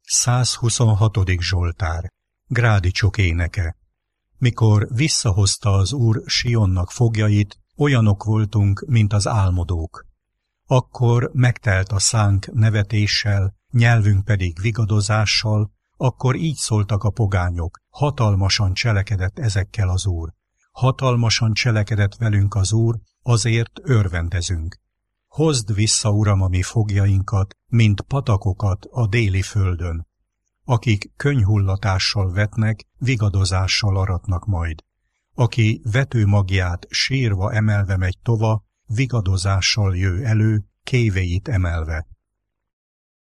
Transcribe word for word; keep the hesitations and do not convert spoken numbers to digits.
százhuszonhatodik Zsoltár. Grádicsok éneke. Mikor visszahozta az Úr Sionnak foglyait, olyanok voltunk, mint az álmodók. Akkor megtelt a szánk nevetéssel, nyelvünk pedig vigadozással, akkor így szóltak a pogányok, hatalmasan cselekedett ezekkel az Úr. Hatalmasan cselekedett velünk az Úr, azért örvendezünk. Hozd vissza, Uram, a mi fogjainkat, mint patakokat a déli földön. Akik könnyhullatással vetnek, vigadozással aratnak majd. Aki vetőmagját sírva emelve megy tova, vigadozással jő elő, kévéit emelve.